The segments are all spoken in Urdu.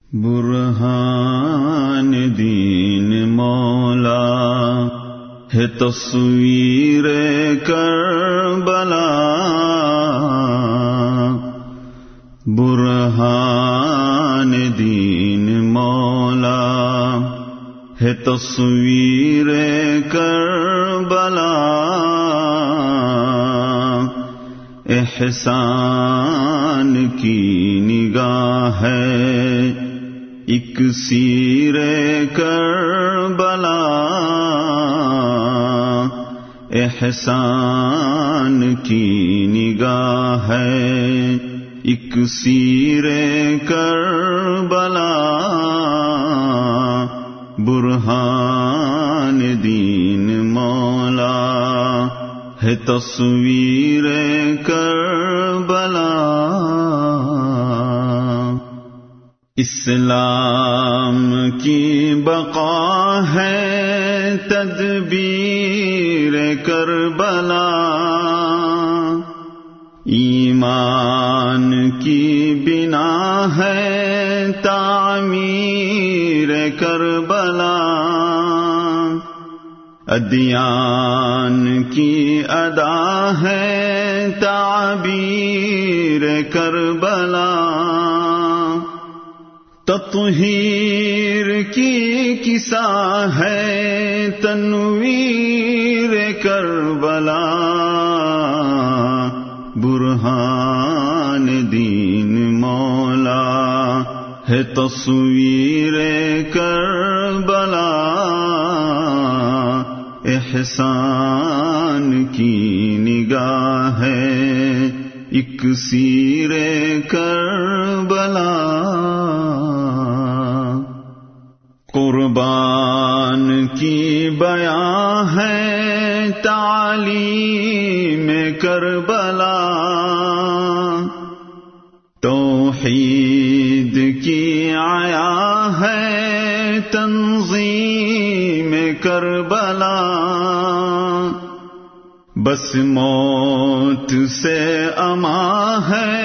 برہان دین مولا ہے تصویر کربلا، برہان دین مولا ہے تصویر کربلا، احسان کی نگاہ ہے اکسیر کربلا، احسان کی نگاہ ہے اکسیر کربلا، برہان دین مولا ہے تصویر کربلا۔ اسلام کی بقا ہے تدبیر کربلا، ایمان کی بنا ہے تعمیر کربلا، ادیان کی ادا ہے تعبیر کربلا، تطہیر کی کسا ہے تنویر کربلا، برہان دین مولا ہے تصویر کربلا، احسان کی نگاہ ہے اکسیر کربلا، قربان کی بیان ہے تعلیم کربلا، توحید کی آیا ہے تنظیم کربلا، بس موت سے امان ہے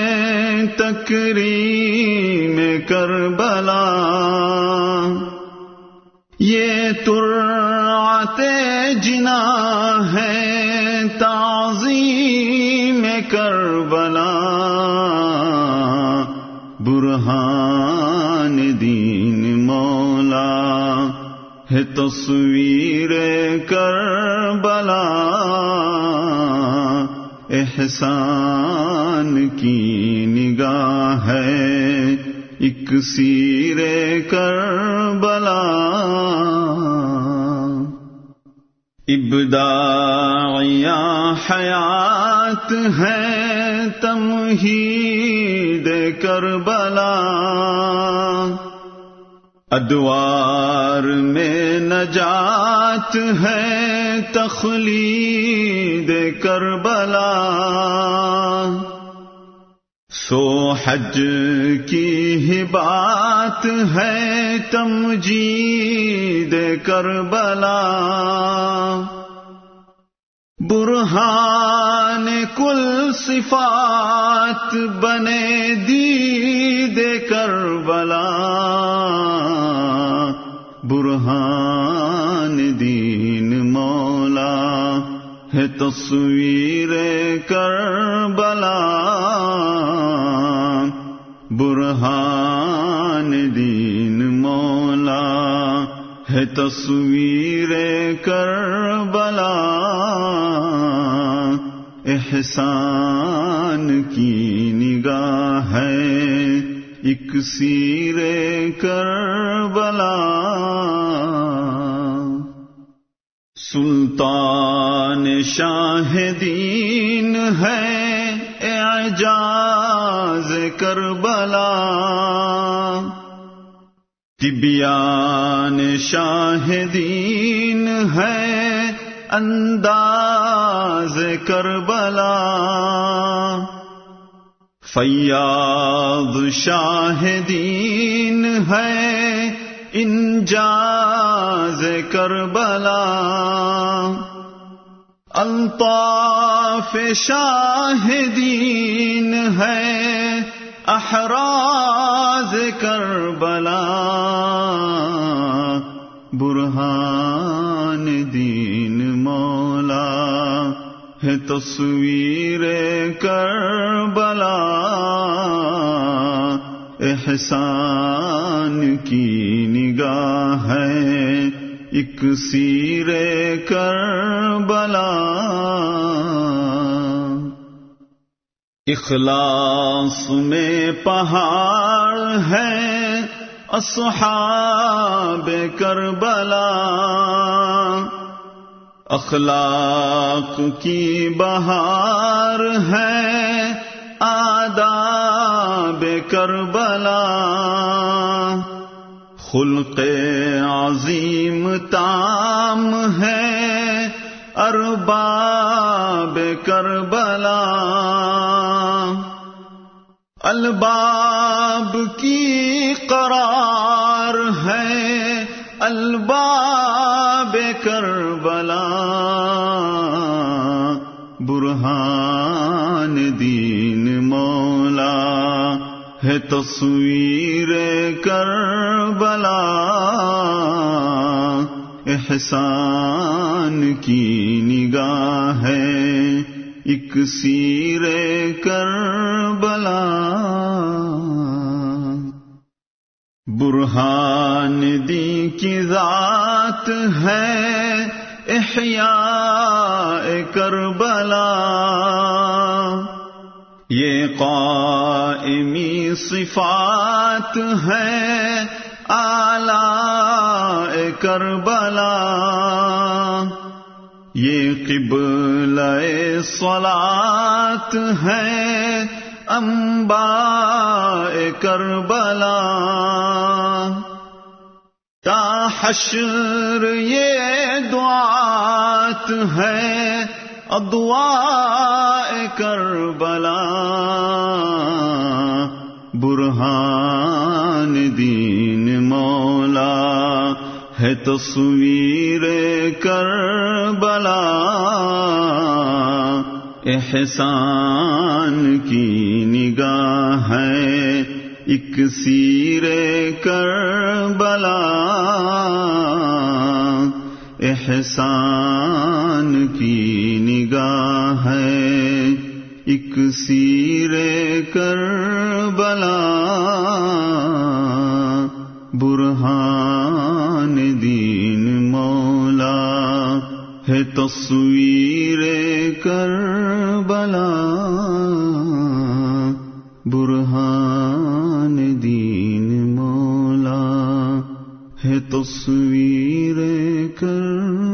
تکریم کربلا، یہ ترعت جنا ہے تعظیم کربلا، برہان دین مولا ہے تصویر کربلا، احسان کی نگاہ ہے اکسیر کربلا، ابداعیہ حیات ہے تمہید کربلا، ادوار میں نجات ہے تخلید کربلا، سو حج کی ہبات ہے تمجید کربلا، برہان کل صفات بنے دید کربلا، برہان دین مولا ہے تصویر کربلا، برہان دین مولا ہے تصویر کربلا، احسان کی نگاہ ہے اکسیر کربلا، سلطان شاہ دین ہے اعجاز کربلا، تبیان شاہ دین ہے انداز کربلا، فیاض شاہ دین ہے انجاز کربلا، الطاف شاہ دین ہے احراز کربلا برہان دین مولا ہے تصویر کربلا احسان کی نگاہ ہے اکسیر کربلا اخلاص میں پہاڑ ہے اصحاب کربلا اخلاق کی بہار ہے آداب کربلا خلق عظیم تام ہے ارباب کربلا الباب کی قرار ہے الباب کربلا برہان دین مولا ہے تصویر کربلا احسان کی نگاہ ہے اکسیر کربلا برہان دی کی ذات ہے احیاء کربلا یہ قائمی صفات ہے آلاء کربلا یہ قبلہ صلاۃ ہے انباء کربلا تا حشر یہ دعات ہے اضواء کربلا برہان دین مولا ہے تصویر کربلا احسان کی نگاہ ہے اکسیر کربلا احسان کی نگاہ ہے اکسیر کربلا برہان دین مولا ہے تصویر کربلا برہان دین مولا ہے تصویر کربلا